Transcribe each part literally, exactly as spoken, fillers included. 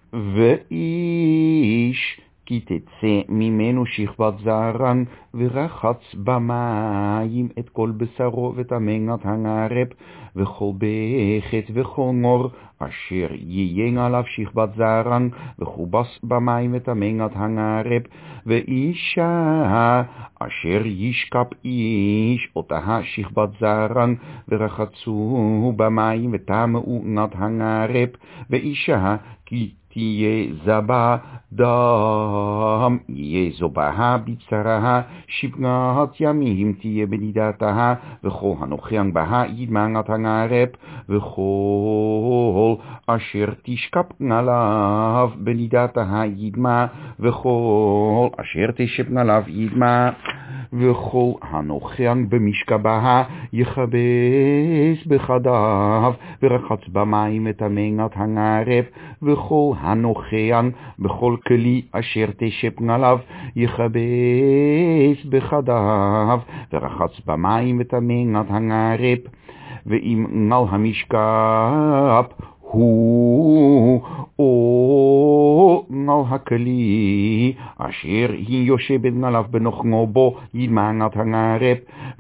ואיש כי תצא ממנו שכבת זרען ורחץ במים את כל בשרו ותמנת הנערב וכל בחת וכל נור אשר יהיה עליו שכבת זרען וכובס במים ותמנת הנערב ואישה אשר ישכב איש אותה שכבת זרען ורחצו במים וטמאו נת הנערב ואישה כי תהיה זבה דם, יהיה זובה בצרה, שבעת ימים תהיה בנידתה, וכל הנוכח בה ידמנת הנערב, וכל אשר תשכב עליו בנידתה ידמה, וכל אשר תשב עליו ידמה, וכל הנוכח במשכבה יכבס בחדיו, ורחץ במים את המנת הנערב, וכל הנוכח בכל כלי אשר תשב עליו יכבס בחדיו, ורחץ במים את המנת הנערב, ואם נל המשכב הוא או נל הכלי אשר היא יושבת עליו בנוכחו בו ידמנת הנערב,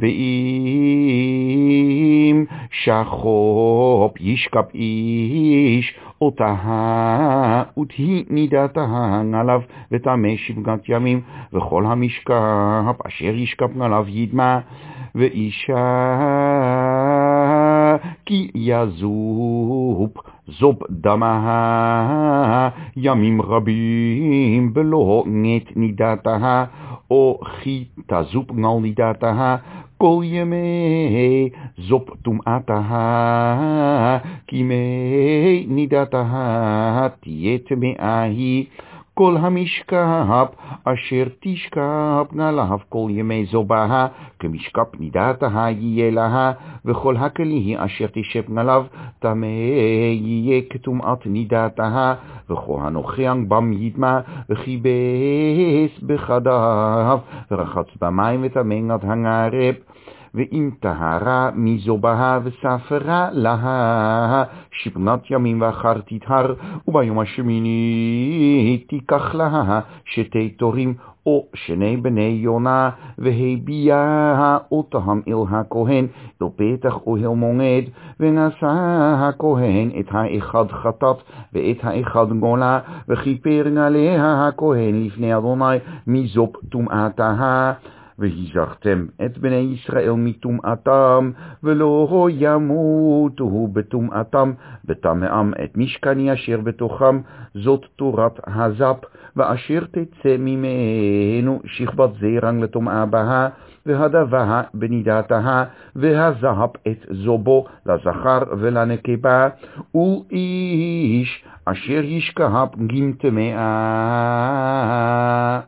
ואם שכב ישכב איש אותה ותהי נידתה עליו וטמא שבעת ימים, וכל המשכב אשר ישכב עליו ידמה, ואישה כי יזוב זוב דמה ימים רבים בלא נט נידתה, או כי תזוב נל נידתה כל ימי זוב טומאתה, כי ימי נידתה תהיה טמאה היא. כל המשכב אשר תשכב עליו כל ימי זובה כמשכב נידתה יהיה לה, וכל הכלי אשר תשב עליו טמא יהיה כטומאת נידתה, וכל הנוכח בם ידמה וכיבס בחדיו ורחץ במים וטמנת הנערב, ואם טהרה מזובה וספרה לה שבעת ימים ואחר תטהר, וביום השמיני תיקח לה שתי תורים או שני בני יונה, והביאה אותם אל הכהן אל פתח אוהל מועד, ונשא הכהן את האחד חטאת ואת האחד גולה, וכיפר עליה הכהן לפני אדוני מזוב טומאתה. והזכרתם את בני ישראל מטומאתם, ולא ימותו בטומאתם, בטמאם את משכני אשר בתוכם, זאת תורת הזפ, ואשר תצא ממנו שכבת זרען לטומאה בה, והדבה בנידתה, והזהב את זובו לזכר ולנקבה, ואיש אשר ישכב גם טמאה.